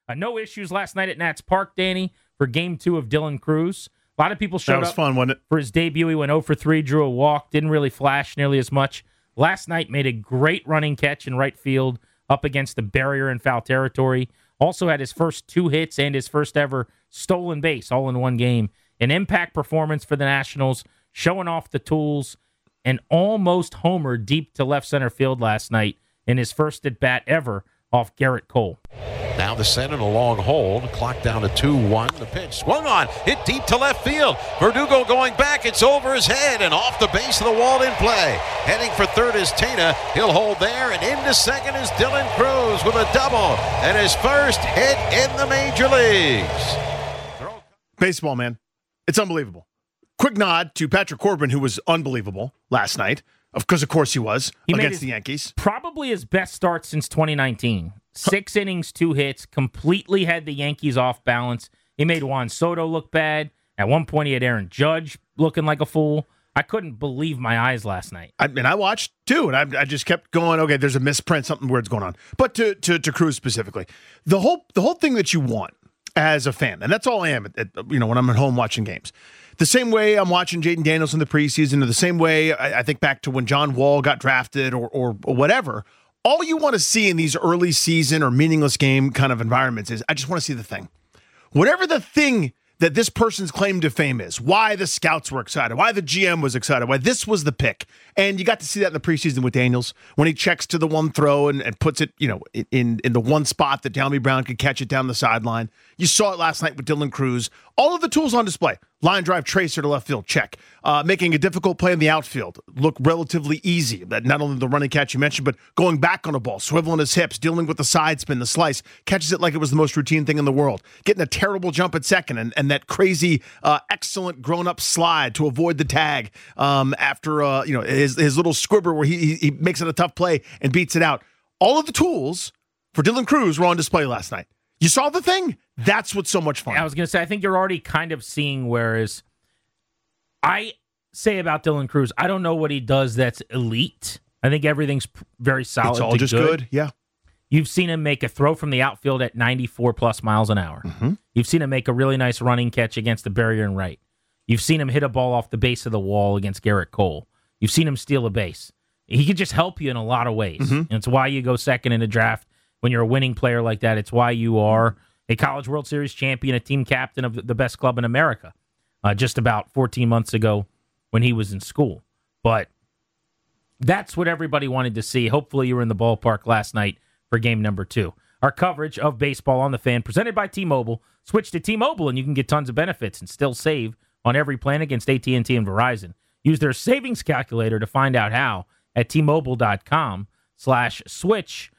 No issues last night at Nats Park, Danny, for Game 2 of Dylan Cruz. A lot of people showed up. That was fun, wasn't it? For his debut, he went 0 for 3, drew a walk, didn't really flash nearly as much. Last night, made a great running catch in right field up against the barrier in foul territory. Also had his first 2 hits and his first ever stolen base all in one game. An impact performance for the Nationals, showing off the tools, and almost homer deep to left center field last night in his first at-bat ever off Garrett Cole. Now the send in a long hold. Clock down to 2-1. The pitch swung on. Hit deep to left field. Verdugo going back. It's over his head and off the base of the wall in play. Heading for third is Tena. He'll hold there. And into second is Dylan Cruz with a double. And his first hit in the major leagues. Baseball, man. It's unbelievable. Quick nod to Patrick Corbin, who was unbelievable last night. Because, of course, he was against the Yankees. Probably his best start since 2019. 6 innings, 2 hits, completely had the Yankees off balance. He made Juan Soto look bad. At one point, he had Aaron Judge looking like a fool. I couldn't believe my eyes last night. I watched, too, and I just kept going, okay, there's a misprint, something weird's going on. But to Cruz specifically, the whole thing that you want as a fan, and that's all I am when I'm at home watching games. The same way I'm watching Jaden Daniels in the preseason, or the same way I think back to when John Wall got drafted or whatever, all you want to see in these early season or meaningless game kind of environments is I just want to see the thing. Whatever the thing that this person's claim to fame is, why the scouts were excited, why the GM was excited, why this was the pick. And you got to see that in the preseason with Daniels when he checks to the one throw and puts it, in the one spot that Delmy Brown could catch it down the sideline. You saw it last night with Dylan Cruz. All of the tools on display. Line drive tracer to left field, check. Making a difficult play in the outfield, look relatively easy. That not only the running catch you mentioned, but going back on a ball, swiveling his hips, dealing with the side spin, the slice, catches it like it was the most routine thing in the world. Getting a terrible jump at second and that crazy, excellent grown-up slide to avoid the tag after his little squibber where he makes it a tough play and beats it out. All of the tools for Dylan Cruz were on display last night. You saw the thing? That's what's so much fun. I was going to say, I think you're already kind of seeing, whereas I say about Dylan Cruz, I don't know what he does that's elite. I think everything's very solid. It's all just good. Yeah. You've seen him make a throw from the outfield at 94-plus miles an hour. Mm-hmm. You've seen him make a really nice running catch against the barrier and right. You've seen him hit a ball off the base of the wall against Garrett Cole. You've seen him steal a base. He could just help you in a lot of ways. Mm-hmm. And it's why you go second in a draft when you're a winning player like that. It's why you are a College World Series champion, a team captain of the best club in America, just about 14 months ago when he was in school. But that's what everybody wanted to see. Hopefully you were in the ballpark last night for game number 2. Our coverage of baseball on the Fan, presented by T-Mobile. Switch to T-Mobile and you can get tons of benefits and still save on every plan against AT&T and Verizon. Use their savings calculator to find out how at T-Mobile.com/switch.